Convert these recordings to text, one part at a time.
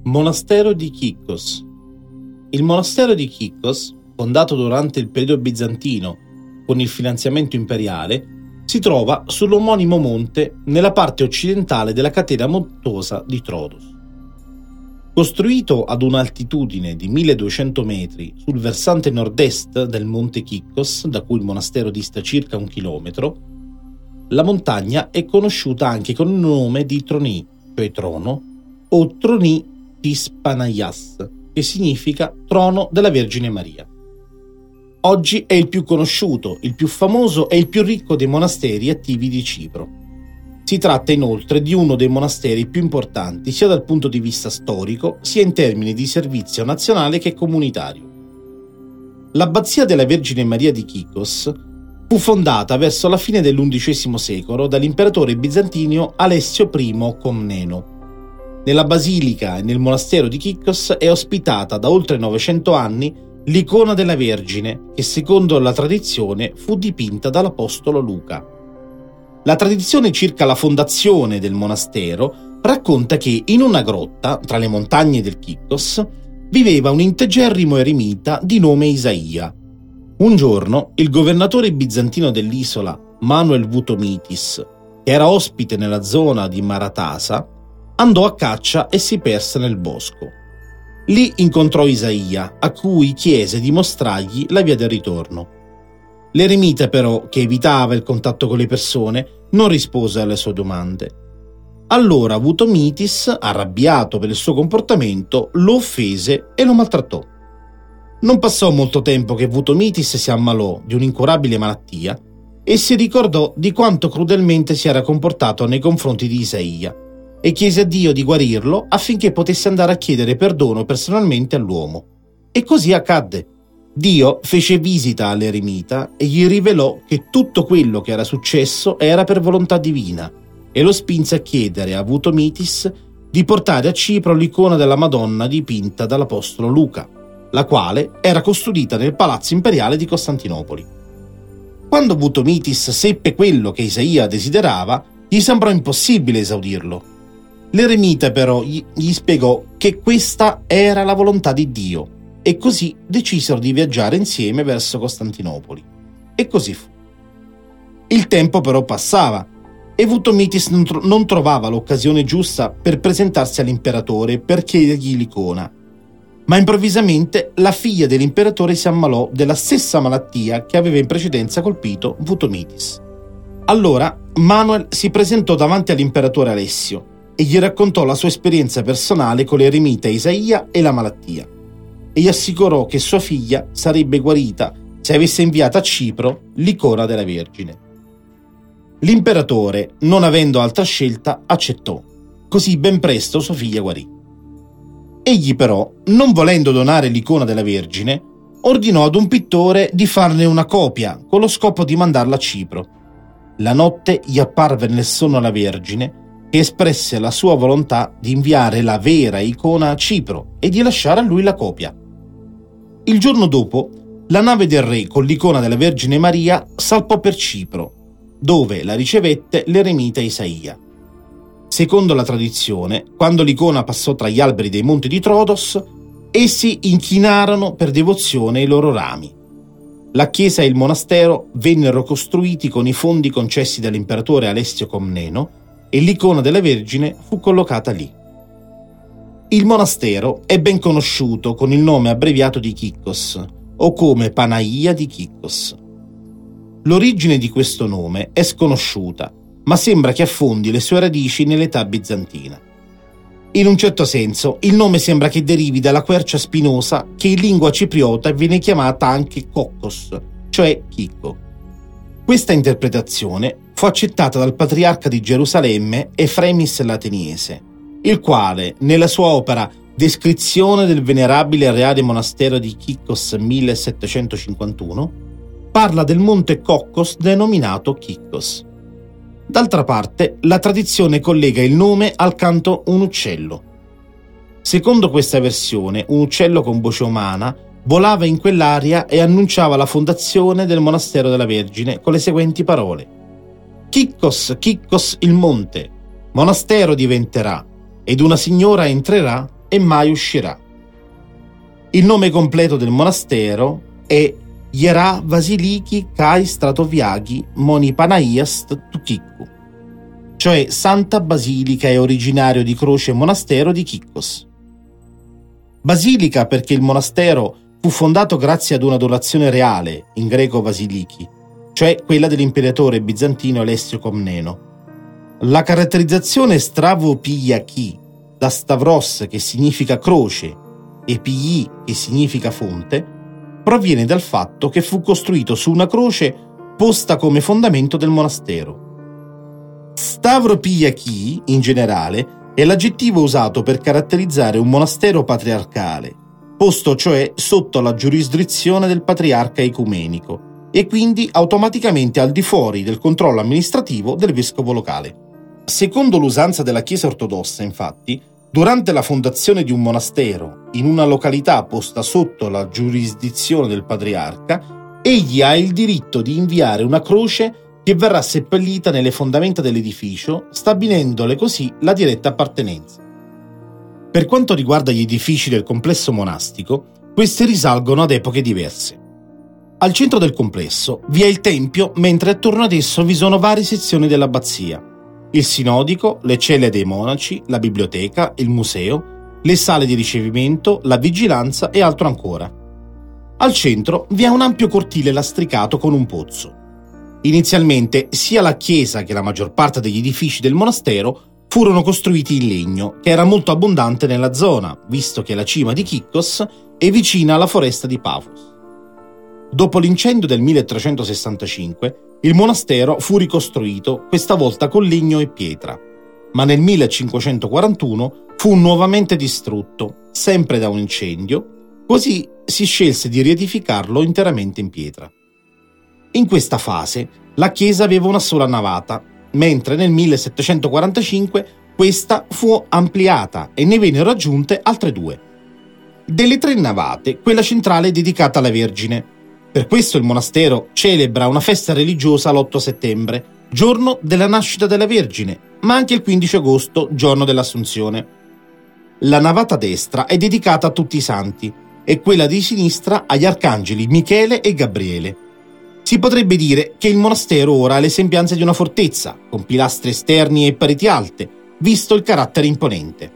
Monastero di Kikkos. Il monastero di Kikkos, fondato durante il periodo bizantino con il finanziamento imperiale, si trova sull'omonimo monte nella parte occidentale della catena montuosa di Troodos. Costruito ad un'altitudine di 1200 metri sul versante nord-est del monte Kikkos, da cui il monastero dista circa 1 chilometro, la montagna è conosciuta anche con il nome di Troni, cioè trono, o Troni tis Panaias, che significa trono della Vergine Maria. Oggi è il più conosciuto, il più famoso e il più ricco dei monasteri attivi di Cipro. Si tratta inoltre di uno dei monasteri più importanti sia dal punto di vista storico sia in termini di servizio nazionale che comunitario. L'abbazia della Vergine Maria di Kikkos fu fondata verso la fine dell'XI secolo dall'imperatore bizantino Alessio I Comneno. Nella basilica e nel monastero di Kikkos è ospitata da oltre 900 anni l'icona della Vergine, che secondo la tradizione fu dipinta dall'apostolo Luca. La tradizione circa la fondazione del monastero racconta che in una grotta tra le montagne del Kikkos viveva un integerrimo eremita di nome Isaia. Un giorno il governatore bizantino dell'isola, Manuel Vutomitis, che era ospite nella zona di Maratasa, andò a caccia e si perse nel bosco. Lì incontrò Isaia, a cui chiese di mostrargli la via del ritorno. L'eremita però, che evitava il contatto con le persone, non rispose alle sue domande. Allora Vutomitis, arrabbiato per il suo comportamento, lo offese e lo maltrattò. Non passò molto tempo che Vutomitis si ammalò di un'incurabile malattia e si ricordò di quanto crudelmente si era comportato nei confronti di Isaia e chiese a Dio di guarirlo affinché potesse andare a chiedere perdono personalmente all'uomo. E così accadde. Dio fece visita all'eremita e gli rivelò che tutto quello che era successo era per volontà divina e lo spinse a chiedere a Vutomitis di portare a Cipro l'icona della Madonna dipinta dall'apostolo Luca, la quale era custodita nel palazzo imperiale di Costantinopoli. Quando Vutomitis seppe quello che Isaia desiderava, gli sembrò impossibile esaudirlo. L'eremita però gli spiegò che questa era la volontà di Dio e così decisero di viaggiare insieme verso Costantinopoli. E così fu. Il tempo però passava e Vutomitis non trovava l'occasione giusta per presentarsi all'imperatore per chiedergli l'icona. Ma improvvisamente la figlia dell'imperatore si ammalò della stessa malattia che aveva in precedenza colpito Vutomitis. Allora Manuel si presentò davanti all'imperatore Alessio e gli raccontò la sua esperienza personale con l'eremita Isaia e la malattia, e gli assicurò che sua figlia sarebbe guarita se avesse inviato a Cipro l'icona della Vergine. L'imperatore, non avendo altra scelta, accettò. Così ben presto sua figlia guarì. Egli però, non volendo donare l'icona della Vergine, ordinò ad un pittore di farne una copia con lo scopo di mandarla a Cipro. La notte gli apparve nel sonno la Vergine, che espresse la sua volontà di inviare la vera icona a Cipro e di lasciare a lui la copia. Il giorno dopo, la nave del re con l'icona della Vergine Maria salpò per Cipro, dove la ricevette l'eremita Isaia. Secondo la tradizione, quando l'icona passò tra gli alberi dei monti di Troodos, essi inchinarono per devozione i loro rami. La chiesa e il monastero vennero costruiti con i fondi concessi dall'imperatore Alessio Comneno e l'icona della Vergine fu collocata lì. Il monastero è ben conosciuto con il nome abbreviato di Kikkos o come Panaia di Kikkos. L'origine di questo nome è sconosciuta, ma sembra che affondi le sue radici nell'età bizantina. In un certo senso, il nome sembra che derivi dalla quercia spinosa che in lingua cipriota viene chiamata anche Kokkos, cioè chicco. Questa interpretazione fu accettata dal patriarca di Gerusalemme Efremis l'Ateniese, il quale, nella sua opera Descrizione del venerabile e reale monastero di Kikkos 1751, parla del monte Kokkos denominato Kikkos. D'altra parte, la tradizione collega il nome al canto un uccello. Secondo questa versione, un uccello con voce umana volava in quell'aria e annunciava la fondazione del monastero della Vergine con le seguenti parole: Kikkos, Kikkos il monte, monastero diventerà, ed una signora entrerà e mai uscirà. Il nome completo del monastero è Hiera Vasiliki Kai Stratoviagi Moni Panaiast Tukikku, cioè Santa Basilica e originario di Croce Monastero di Kikkos. Basilica perché il monastero fu fondato grazie ad una donazione reale, in greco Vasiliki, cioè quella dell'imperatore bizantino Alessio Comneno. La caratterizzazione Stravopiyaki, da Stavros che significa croce e Pii che significa fonte, proviene dal fatto che fu costruito su una croce posta come fondamento del monastero. Stavropiyaki, in generale, è l'aggettivo usato per caratterizzare un monastero patriarcale, posto cioè sotto la giurisdizione del patriarca ecumenico e quindi automaticamente al di fuori del controllo amministrativo del vescovo locale. Secondo l'usanza della Chiesa ortodossa, infatti, durante la fondazione di un monastero in una località posta sotto la giurisdizione del patriarca, egli ha il diritto di inviare una croce che verrà seppellita nelle fondamenta dell'edificio, stabilendole così la diretta appartenenza. Per quanto riguarda gli edifici del complesso monastico, questi risalgono ad epoche diverse. Al centro del complesso vi è il tempio, mentre attorno ad esso vi sono varie sezioni dell'abbazia: il sinodico, le celle dei monaci, la biblioteca, il museo, le sale di ricevimento, la vigilanza e altro ancora. Al centro vi è un ampio cortile lastricato con un pozzo. Inizialmente sia la chiesa che la maggior parte degli edifici del monastero furono costruiti in legno, che era molto abbondante nella zona, visto che la cima di Kikkos è vicina alla foresta di Pavos. Dopo l'incendio del 1365, il monastero fu ricostruito, questa volta con legno e pietra, ma nel 1541 fu nuovamente distrutto, sempre da un incendio, così si scelse di riedificarlo interamente in pietra. In questa fase la chiesa aveva una sola navata, mentre nel 1745 questa fu ampliata e ne vennero aggiunte altre due. Delle tre navate, quella centrale è dedicata alla Vergine. Per questo il monastero celebra una festa religiosa l'8 settembre, giorno della nascita della Vergine, ma anche il 15 agosto, giorno dell'Assunzione. La navata destra è dedicata a tutti i santi e quella di sinistra agli arcangeli Michele e Gabriele. Si potrebbe dire che il monastero ora ha le sembianze di una fortezza, con pilastri esterni e pareti alte, visto il carattere imponente.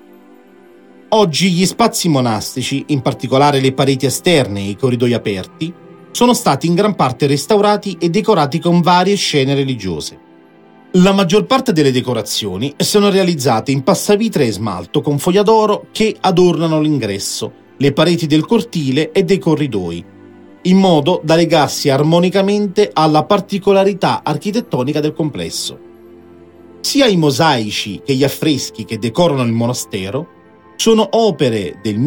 Oggi gli spazi monastici, in particolare le pareti esterne e i corridoi aperti, sono stati in gran parte restaurati e decorati con varie scene religiose. La maggior parte delle decorazioni sono realizzate in passavitre e smalto con foglia d'oro che adornano l'ingresso, le pareti del cortile e dei corridoi, in modo da legarsi armonicamente alla particolarità architettonica del complesso. Sia i mosaici che gli affreschi che decorano il monastero sono opere del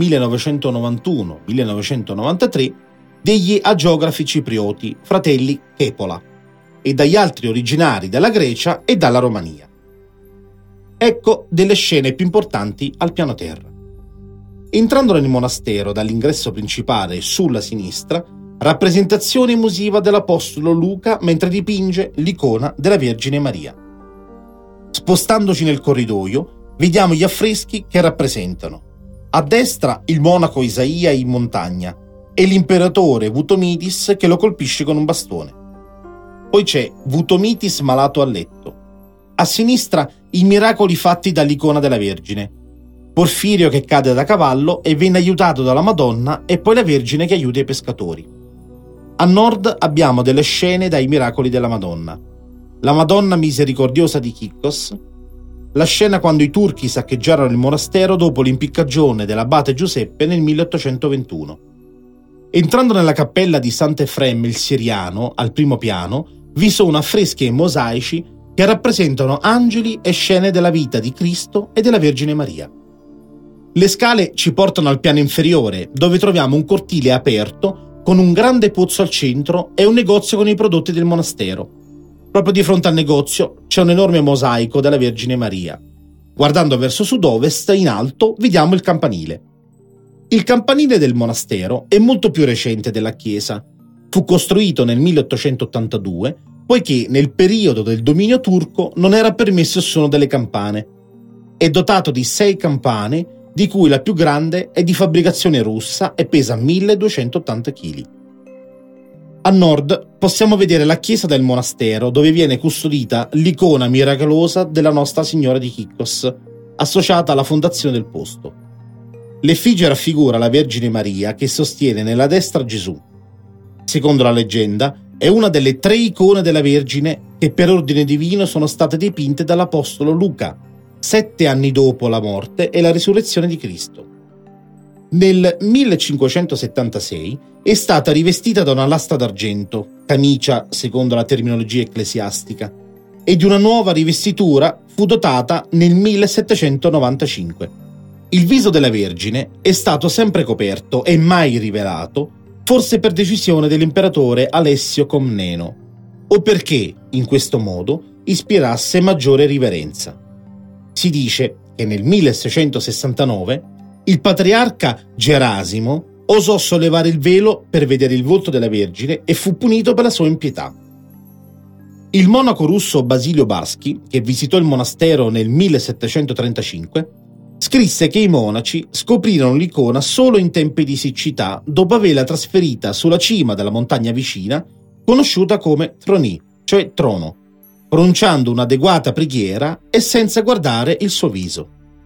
1991-1993 degli agiografi ciprioti, fratelli Chepola, e dagli altri originari dalla Grecia e dalla Romania. Ecco delle scene più importanti al piano terra. Entrando nel monastero dall'ingresso principale sulla sinistra, rappresentazione emotiva dell'apostolo Luca mentre dipinge l'icona della Vergine Maria. Spostandoci nel corridoio, vediamo gli affreschi che rappresentano a destra il monaco Isaia in montagna e l'imperatore Vutomitis che lo colpisce con un bastone. Poi c'è Vutomitis malato a letto. A sinistra i miracoli fatti dall'icona della Vergine. Porfirio che cade da cavallo e viene aiutato dalla Madonna e poi la Vergine che aiuta i pescatori. A nord abbiamo delle scene dai miracoli della Madonna. La Madonna misericordiosa di Kikkos, la scena quando i turchi saccheggiarono il monastero dopo l'impiccagione dell'abate Giuseppe nel 1821. Entrando nella cappella di Sant'Efrem il Siriano, al primo piano, vi sono affreschi e mosaici che rappresentano angeli e scene della vita di Cristo e della Vergine Maria. Le scale ci portano al piano inferiore, dove troviamo un cortile aperto con un grande pozzo al centro e un negozio con i prodotti del monastero. Proprio di fronte al negozio c'è un enorme mosaico della Vergine Maria. Guardando verso sud-ovest, in alto, vediamo il campanile. Il campanile del monastero è molto più recente della chiesa. Fu costruito nel 1882, poiché nel periodo del dominio turco non era permesso il suono delle campane. È dotato di 6 campane di cui la più grande è di fabbricazione russa e pesa 1280 kg. A nord possiamo vedere la chiesa del monastero dove viene custodita l'icona miracolosa della Nostra Signora di Chikkos, associata alla fondazione del posto. L'effigie raffigura la Vergine Maria che sostiene nella destra Gesù. Secondo la leggenda, è una delle 3 icone della Vergine che per ordine divino sono state dipinte dall'Apostolo Luca, 7 anni dopo la morte e la risurrezione di Cristo. Nel 1576 è stata rivestita da una lastra d'argento, camicia secondo la terminologia ecclesiastica, e di una nuova rivestitura fu dotata nel 1795. Il viso della Vergine è stato sempre coperto e mai rivelato, forse per decisione dell'imperatore Alessio Comneno, o perché, in questo modo, ispirasse maggiore riverenza. Si dice che nel 1669 il patriarca Gerasimo osò sollevare il velo per vedere il volto della Vergine e fu punito per la sua impietà. Il monaco russo Basilio Barsky, che visitò il monastero nel 1735, scrisse che i monaci scoprirono l'icona solo in tempi di siccità dopo averla trasferita sulla cima della montagna vicina, conosciuta come Troni, cioè trono, pronunciando un'adeguata preghiera e senza guardare il suo viso.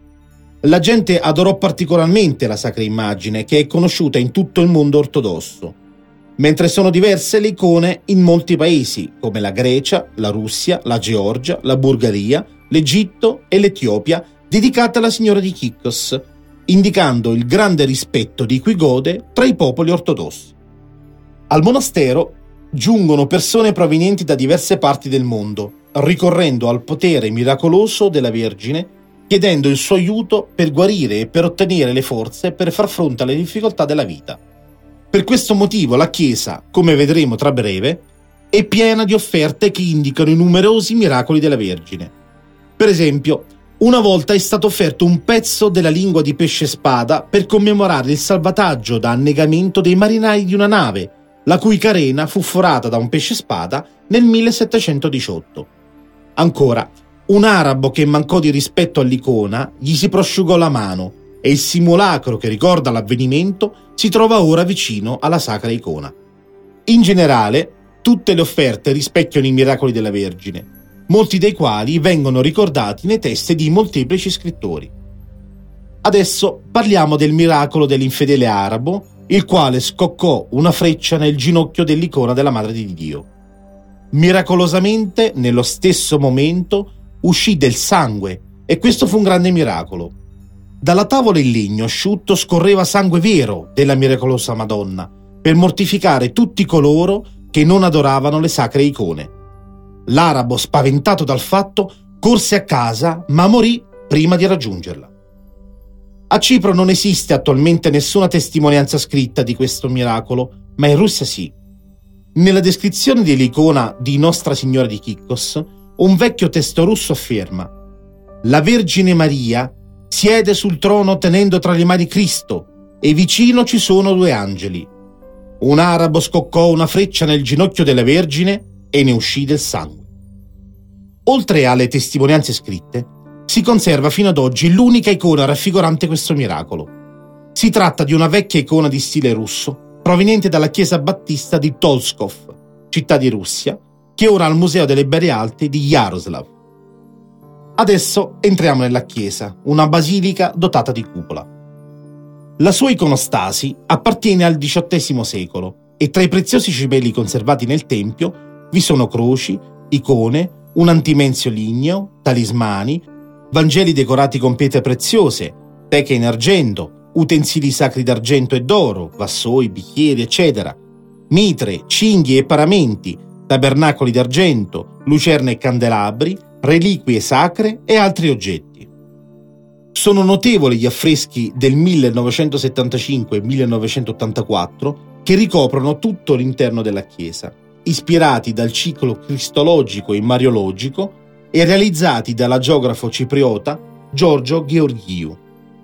La gente adorò particolarmente la sacra immagine, che è conosciuta in tutto il mondo ortodosso, mentre sono diverse le icone in molti paesi, come la Grecia, la Russia, la Georgia, la Bulgaria, l'Egitto e l'Etiopia, dedicate alla Signora di Chikkos, indicando il grande rispetto di cui gode tra i popoli ortodossi. Al monastero giungono persone provenienti da diverse parti del mondo, ricorrendo al potere miracoloso della Vergine, chiedendo il suo aiuto per guarire e per ottenere le forze per far fronte alle difficoltà della vita. Per questo motivo la Chiesa, come vedremo tra breve, è piena di offerte che indicano i numerosi miracoli della Vergine. Per esempio, una volta è stato offerto un pezzo della lingua di pesce spada per commemorare il salvataggio da annegamento dei marinai di una nave, la cui carena fu forata da un pesce spada nel 1718. Ancora, un arabo che mancò di rispetto all'icona gli si prosciugò la mano e il simulacro che ricorda l'avvenimento si trova ora vicino alla sacra icona. In generale, tutte le offerte rispecchiano i miracoli della Vergine, molti dei quali vengono ricordati nei testi di molteplici scrittori. Adesso parliamo del miracolo dell'infedele arabo, il quale scoccò una freccia nel ginocchio dell'icona della Madre di Dio. Miracolosamente, nello stesso momento, uscì del sangue, e questo fu un grande miracolo. Dalla tavola in legno asciutto scorreva sangue vero della miracolosa Madonna, per mortificare tutti coloro che non adoravano le sacre icone. L'arabo, spaventato dal fatto, corse a casa, ma morì prima di raggiungerla. A Cipro non esiste attualmente nessuna testimonianza scritta di questo miracolo, ma in Russia sì. Nella descrizione dell'icona di Nostra Signora di Chikkos, un vecchio testo russo afferma: «La Vergine Maria siede sul trono tenendo tra le mani Cristo e vicino ci sono 2 angeli. Un arabo scoccò una freccia nel ginocchio della Vergine e ne uscì del sangue». Oltre alle testimonianze scritte, si conserva fino ad oggi l'unica icona raffigurante questo miracolo. Si tratta di una vecchia icona di stile russo, proveniente dalla chiesa battista di Tolskov, città di Russia, che ora ha al Museo delle Belle Alte di Jaroslav. Adesso entriamo nella chiesa, una basilica dotata di cupola. La sua iconostasi appartiene al XVIII secolo e tra i preziosi cibelli conservati nel tempio vi sono croci, icone, un antimensio ligneo, talismani, Vangeli decorati con pietre preziose, teche in argento, utensili sacri d'argento e d'oro, vassoi, bicchieri, eccetera, mitre, cinghie e paramenti, tabernacoli d'argento, lucerne e candelabri, reliquie sacre e altri oggetti. Sono notevoli gli affreschi del 1975 e 1984 che ricoprono tutto l'interno della chiesa, ispirati dal ciclo cristologico e mariologico e realizzati dalla geografo cipriota Giorgio Gheorghiu.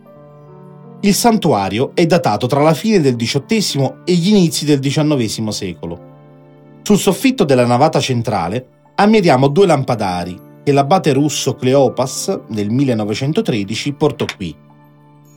Il santuario è datato tra la fine del XVIII e gli inizi del XIX secolo. Sul soffitto della navata centrale ammiriamo 2 lampadari che l'abate russo Cleopas nel 1913 portò qui.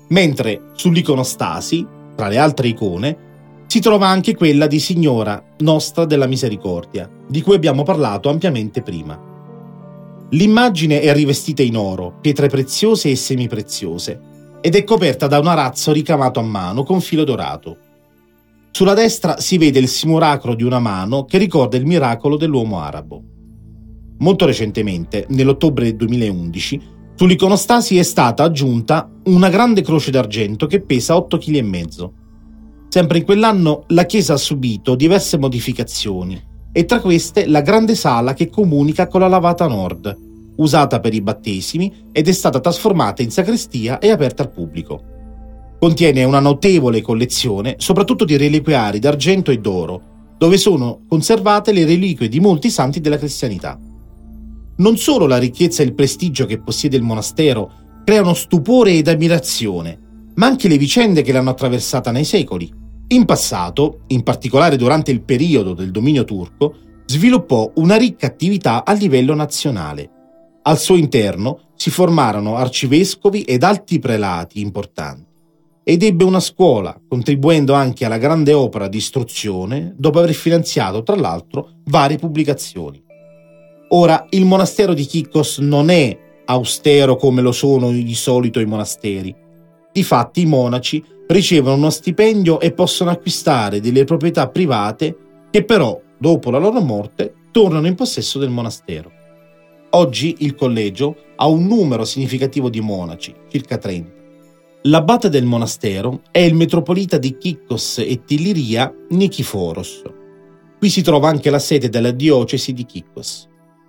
mentre sull'iconostasi, tra le altre icone, si trova anche quella di Signora Nostra della Misericordia, di cui abbiamo parlato ampiamente prima. L'immagine è rivestita in oro, pietre preziose e semipreziose, ed è coperta da un arazzo ricamato a mano con filo dorato. Sulla destra si vede il simulacro di una mano che ricorda il miracolo dell'uomo arabo. Molto recentemente, nell'ottobre del 2011, sull'iconostasi è stata aggiunta una grande croce d'argento che pesa 8,5 kg. Sempre in quell'anno la chiesa ha subito diverse modificazioni e tra queste la grande sala che comunica con la lavata nord, usata per i battesimi ed è stata trasformata in sacrestia e aperta al pubblico. Contiene una notevole collezione, soprattutto di reliquiari d'argento e d'oro, dove sono conservate le reliquie di molti santi della cristianità. Non solo la ricchezza e il prestigio che possiede il monastero creano stupore ed ammirazione, ma anche le vicende che l'hanno attraversata nei secoli. In passato, in particolare durante il periodo del dominio turco, sviluppò una ricca attività a livello nazionale. Al suo interno si formarono arcivescovi ed alti prelati importanti ed ebbe una scuola, contribuendo anche alla grande opera di istruzione dopo aver finanziato, tra l'altro, varie pubblicazioni. Ora, il monastero di Kikkos non è austero come lo sono di solito i monasteri. Difatti i monaci ricevono uno stipendio e possono acquistare delle proprietà private che però, dopo la loro morte, tornano in possesso del monastero. Oggi il collegio ha un numero significativo di monaci, circa 30. L'abate del monastero è il metropolita di Kikkos e Tiliria Nikiforos. Qui si trova anche la sede della diocesi di Kikkos.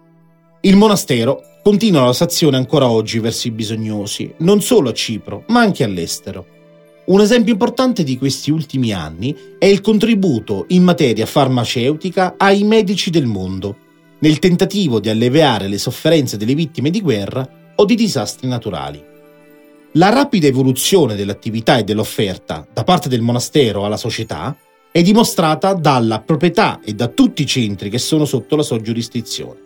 Il monastero continua la sua azione ancora oggi verso i bisognosi, non solo a Cipro, ma anche all'estero. Un esempio importante di questi ultimi anni è il contributo in materia farmaceutica ai medici del mondo, nel tentativo di alleviare le sofferenze delle vittime di guerra o di disastri naturali. La rapida evoluzione dell'attività e dell'offerta da parte del monastero alla società è dimostrata dalla proprietà e da tutti i centri che sono sotto la sua giurisdizione.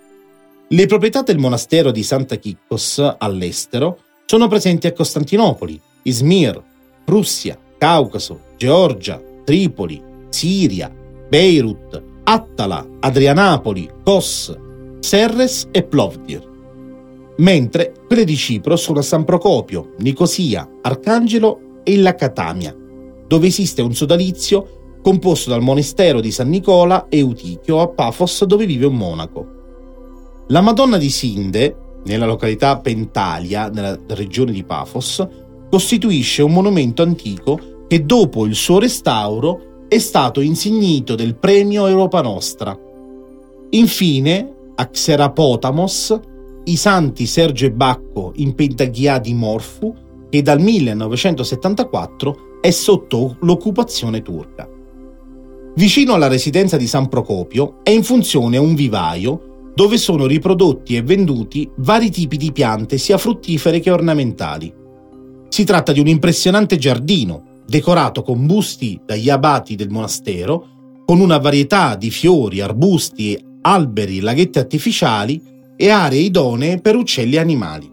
Le proprietà del monastero di Santa Kikkos all'estero sono presenti a Costantinopoli, Izmir, Prussia, Caucaso, Georgia, Tripoli, Siria, Beirut, Attala, Adrianapoli, Kos, Serres e Plovdiv. Mentre quelle di Cipro sono a San Procopio, Nicosia, Arcangelo e la Catamia, dove esiste un sodalizio composto dal monastero di San Nicola e Eutichio a Pafos, dove vive un monaco. La Madonna di Sinde, nella località Pentalia, nella regione di Pafos, costituisce un monumento antico che dopo il suo restauro è stato insignito del premio Europa Nostra. Infine, a Xerapotamos, i santi Sergio e Bacco in Pentaghia di Morfu, che dal 1974 è sotto l'occupazione turca. Vicino alla residenza di San Procopio è in funzione un vivaio dove sono riprodotti e venduti vari tipi di piante sia fruttifere che ornamentali. Si tratta di un impressionante giardino, decorato con busti dagli abati del monastero, con una varietà di fiori, arbusti, alberi, laghetti artificiali e aree idonee per uccelli e animali.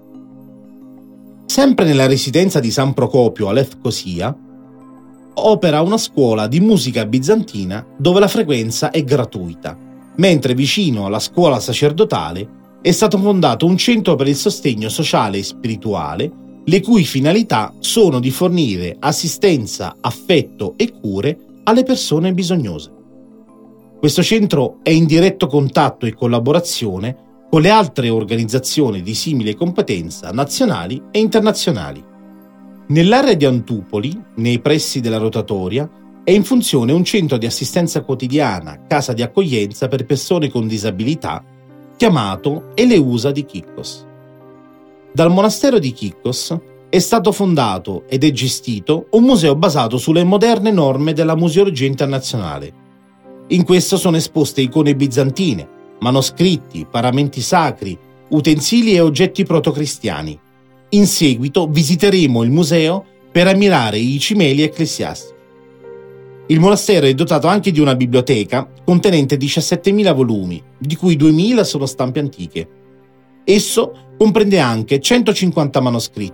Sempre nella residenza di San Procopio a Lefkosia opera una scuola di musica bizantina dove la frequenza è gratuita, mentre vicino alla scuola sacerdotale è stato fondato un centro per il sostegno sociale e spirituale, le cui finalità sono di fornire assistenza, affetto e cure alle persone bisognose. Questo centro è in diretto contatto e collaborazione con le altre organizzazioni di simile competenza nazionali e internazionali. Nell'area di Antupoli, nei pressi della rotatoria, è in funzione un centro di assistenza quotidiana, casa di accoglienza per persone con disabilità, chiamato Eleusa di Kikkos. Dal monastero di Kikkos è stato fondato ed è gestito un museo basato sulle moderne norme della museologia internazionale. In questo sono esposte icone bizantine, manoscritti, paramenti sacri, utensili e oggetti protocristiani. In seguito visiteremo il museo per ammirare i cimeli ecclesiastici. Il monastero è dotato anche di una biblioteca contenente 17.000 volumi, di cui 2.000 sono stampe antiche. Esso comprende anche 150 manoscritti,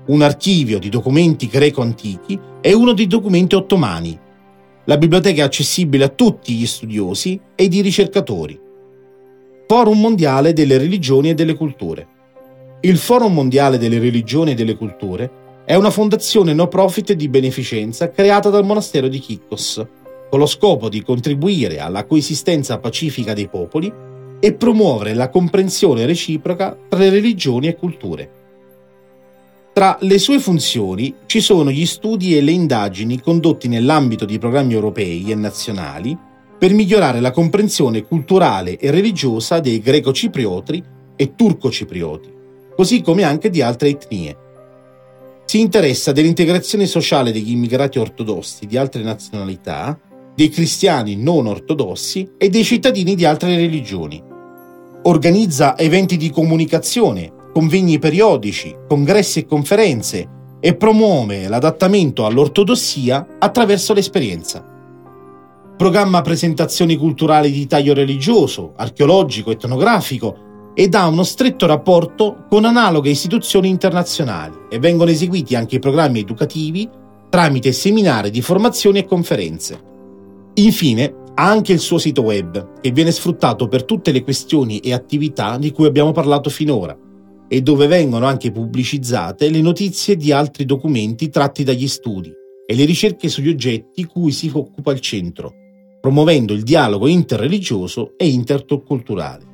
un archivio di documenti greco-antichi e uno di documenti ottomani. La biblioteca è accessibile a tutti gli studiosi e i ricercatori. Forum Mondiale delle Religioni e delle Culture. Il Forum Mondiale delle Religioni e delle Culture è una fondazione no profit di beneficenza creata dal monastero di Kykkos, con lo scopo di contribuire alla coesistenza pacifica dei popoli e promuovere la comprensione reciproca tra le religioni e culture. Tra le sue funzioni ci sono gli studi e le indagini condotti nell'ambito di programmi europei e nazionali per migliorare la comprensione culturale e religiosa dei greco-ciprioti e turco-ciprioti, così come anche di altre etnie. Si interessa dell'integrazione sociale degli immigrati ortodossi di altre nazionalità, dei cristiani non ortodossi e dei cittadini di altre religioni. Organizza eventi di comunicazione, convegni periodici, congressi e conferenze e promuove l'adattamento all'ortodossia attraverso l'esperienza. Programma presentazioni culturali di taglio religioso, archeologico, etnografico ed ha uno stretto rapporto con analoghe istituzioni internazionali e vengono eseguiti anche programmi educativi tramite seminari di formazione e conferenze. Infine, ha anche il suo sito web, che viene sfruttato per tutte le questioni e attività di cui abbiamo parlato finora, e dove vengono anche pubblicizzate le notizie di altri documenti tratti dagli studi e le ricerche sugli oggetti cui si occupa il centro, promuovendo il dialogo interreligioso e interculturale.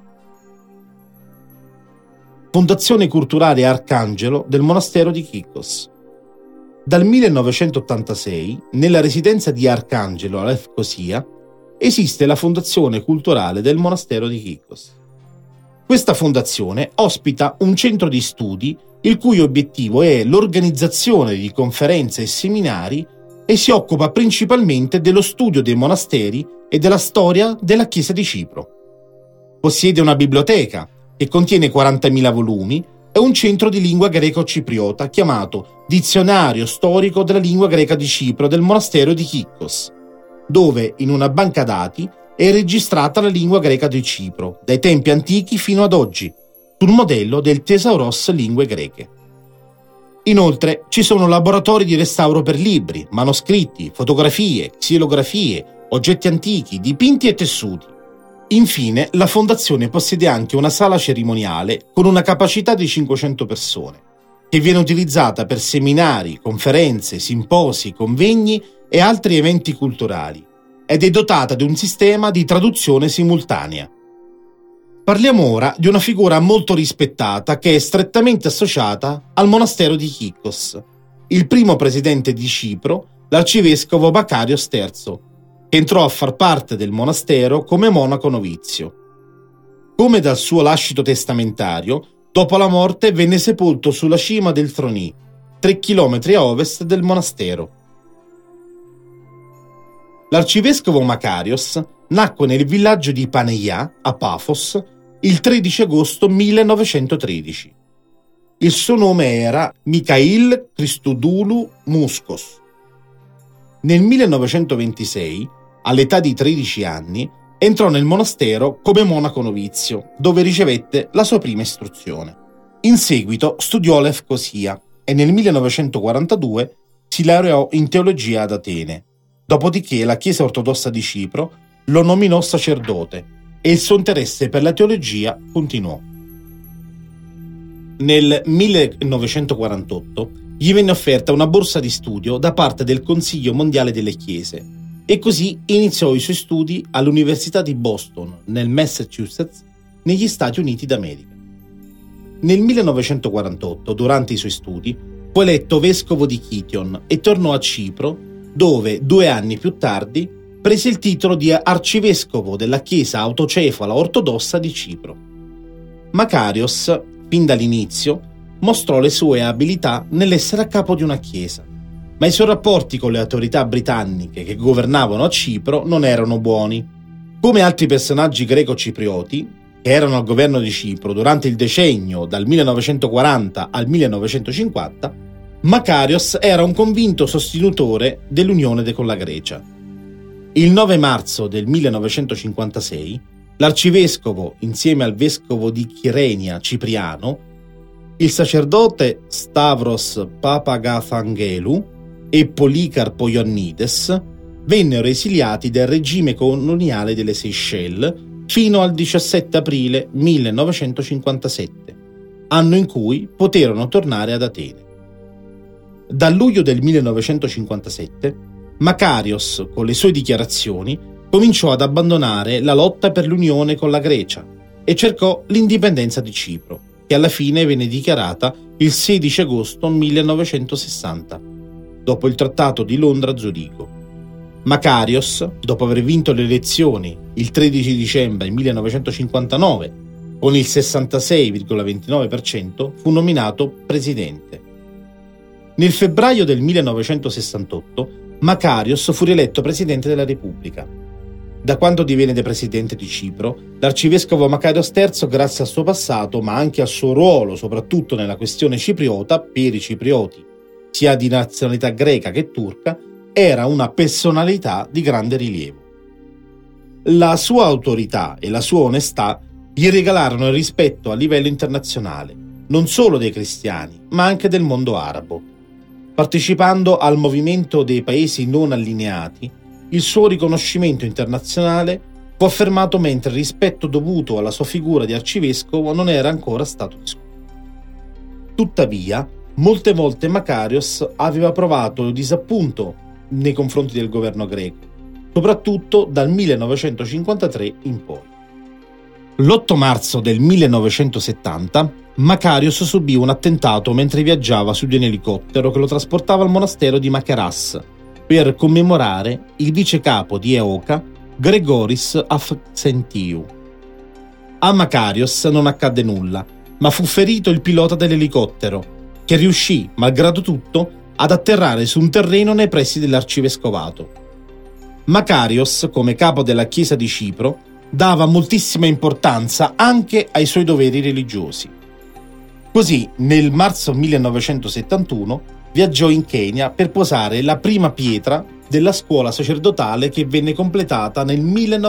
Fondazione Culturale Arcangelo del monastero di Kykkos. Dal 1986, nella residenza di Arcangelo a Lefkosia, esiste la Fondazione Culturale del monastero di Kykkos. Questa fondazione ospita un centro di studi il cui obiettivo è l'organizzazione di conferenze e seminari e si occupa principalmente dello studio dei monasteri e della storia della Chiesa di Cipro. Possiede una biblioteca che contiene 40.000 volumi e un centro di lingua greco-cipriota chiamato Dizionario storico della lingua greca di Cipro del monastero di Kykkos, dove in una banca dati è registrata la lingua greca di Cipro, dai tempi antichi fino ad oggi, sul modello del Thesauros Lingue Greche. Inoltre ci sono laboratori di restauro per libri, manoscritti, fotografie, xilografie, oggetti antichi, dipinti e tessuti. Infine, la fondazione possiede anche una sala cerimoniale con una capacità di 500 persone, che viene utilizzata per seminari, conferenze, simposi, convegni e altri eventi culturali, ed è dotata di un sistema di traduzione simultanea. Parliamo ora di una figura molto rispettata che è strettamente associata al monastero di Kykkos, il primo presidente di Cipro, l'arcivescovo Makarios III, che entrò a far parte del monastero come monaco novizio. Come dal suo lascito testamentario, dopo la morte venne sepolto sulla cima del Throni, 3 chilometri a ovest del monastero. L'arcivescovo Makarios nacque nel villaggio di Paneia, a Pafos, il 13 agosto 1913. Il suo nome era Mikhail Christodoulou Muskos. Nel 1926, all'età di 13 anni, entrò nel monastero come monaco novizio, dove ricevette la sua prima istruzione. In seguito studiò a Lefkosia e nel 1942 si laureò in teologia ad Atene. Dopodiché la Chiesa ortodossa di Cipro lo nominò sacerdote e il suo interesse per la teologia continuò. Nel 1948 gli venne offerta una borsa di studio da parte del Consiglio Mondiale delle Chiese e così iniziò i suoi studi all'Università di Boston, nel Massachusetts, negli Stati Uniti d'America. Nel 1948, durante i suoi studi, fu eletto vescovo di Kition e tornò a Cipro, dove 2 anni più tardi prese il titolo di arcivescovo della Chiesa autocefala ortodossa di Cipro. Makarios, fin dall'inizio, mostrò le sue abilità nell'essere a capo di una chiesa, ma i suoi rapporti con le autorità britanniche che governavano a Cipro non erano buoni. Come altri personaggi greco-ciprioti, che erano al governo di Cipro durante il decennio dal 1940 al 1950, Makarios era un convinto sostenitore dell'unione con la Grecia. Il 9 marzo del 1956, l'arcivescovo, insieme al vescovo di Kyrenia Cipriano, il sacerdote Stavros Papagafangelou e Policarpo Ioannides vennero esiliati dal regime coloniale delle Seychelles fino al 17 aprile 1957, anno in cui poterono tornare ad Atene. Dal luglio del 1957, Makarios, con le sue dichiarazioni, cominciò ad abbandonare la lotta per l'unione con la Grecia e cercò l'indipendenza di Cipro, che alla fine venne dichiarata il 16 agosto 1960, dopo il Trattato di Londra-Zurigo. Makarios, dopo aver vinto le elezioni il 13 dicembre 1959 con il 66,29%, fu nominato presidente. Nel febbraio del 1968 Makarios fu rieletto presidente della Repubblica. Da quando divenne presidente di Cipro, l'arcivescovo Makarios III, grazie al suo passato, ma anche al suo ruolo soprattutto nella questione cipriota per i ciprioti, sia di nazionalità greca che turca, era una personalità di grande rilievo. La sua autorità e la sua onestà gli regalarono il rispetto a livello internazionale, non solo dei cristiani, ma anche del mondo arabo. Partecipando al movimento dei paesi non allineati, il suo riconoscimento internazionale fu affermato mentre il rispetto dovuto alla sua figura di arcivescovo non era ancora stato discusso. Tuttavia, molte volte Makarios aveva provato disappunto nei confronti del governo greco, soprattutto dal 1953 in poi. L'8 marzo del 1970 Makarios subì un attentato mentre viaggiava su di un elicottero che lo trasportava al monastero di Makaras per commemorare il vicecapo di Eoka, Gregoris Afxentiu. A Makarios non accadde nulla, ma fu ferito il pilota dell'elicottero, che riuscì, malgrado tutto, ad atterrare su un terreno nei pressi dell'arcivescovato. Makarios, come capo della Chiesa di Cipro, dava moltissima importanza anche ai suoi doveri religiosi. Così, nel marzo 1971, viaggiò in Kenya per posare la prima pietra della scuola sacerdotale che venne completata nel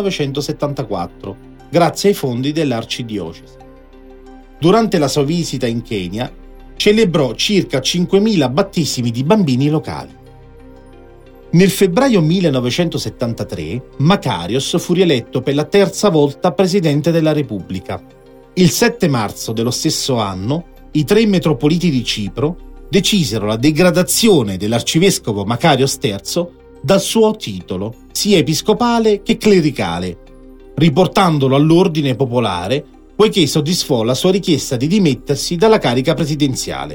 1974, grazie ai fondi dell'arcidiocesi. Durante la sua visita in Kenya, celebrò circa 5.000 battesimi di bambini locali. Nel febbraio 1973, Makarios fu rieletto per la terza volta presidente della Repubblica. Il 7 marzo dello stesso anno, i 3 metropoliti di Cipro decisero la degradazione dell'arcivescovo Makarios III dal suo titolo, sia episcopale che clericale, riportandolo all'ordine popolare poiché soddisfò la sua richiesta di dimettersi dalla carica presidenziale.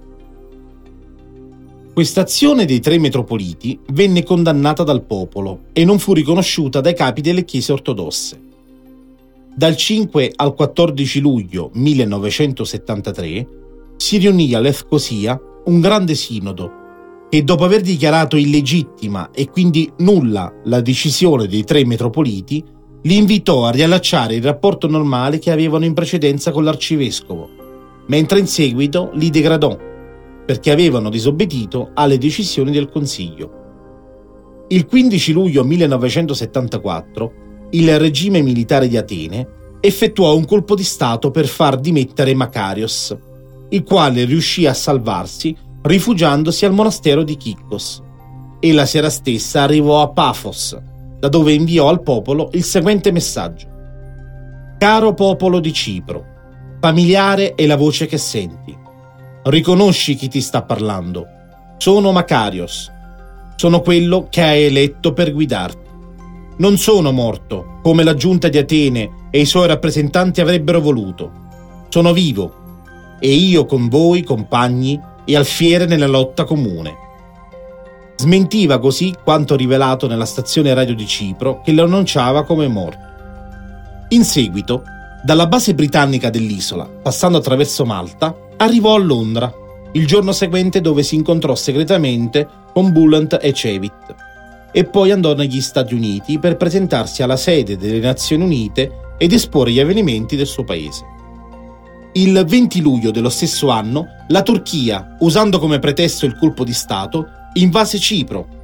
Questa azione dei 3 metropoliti venne condannata dal popolo e non fu riconosciuta dai capi delle chiese ortodosse. Dal 5 al 14 luglio 1973 si riunì a Lefkosia un grande sinodo che, dopo aver dichiarato illegittima e quindi nulla la decisione dei 3 metropoliti, li invitò a riallacciare il rapporto normale che avevano in precedenza con l'arcivescovo, mentre in seguito li degradò, perché avevano disobbedito alle decisioni del Consiglio. Il 15 luglio 1974, il regime militare di Atene effettuò un colpo di Stato per far dimettere Makarios, il quale riuscì a salvarsi rifugiandosi al monastero di Kikkos, e la sera stessa arrivò a Pafos, da dove inviò al popolo il seguente messaggio: «Caro popolo di Cipro, familiare è la voce che senti. Riconosci chi ti sta parlando. Sono Makarios. Sono quello che hai eletto per guidarti. Non sono morto, come la giunta di Atene e i suoi rappresentanti avrebbero voluto. Sono vivo, e io con voi, compagni, e alfiere nella lotta comune». Smentiva così quanto rivelato nella stazione radio di Cipro, che lo annunciava come morto. In seguito, dalla base britannica dell'isola, passando attraverso Malta, arrivò a Londra, il giorno seguente, dove si incontrò segretamente con Bullant e Chevit, e poi andò negli Stati Uniti per presentarsi alla sede delle Nazioni Unite ed esporre gli avvenimenti del suo paese. Il 20 luglio dello stesso anno, la Turchia, usando come pretesto il colpo di Stato, invase Cipro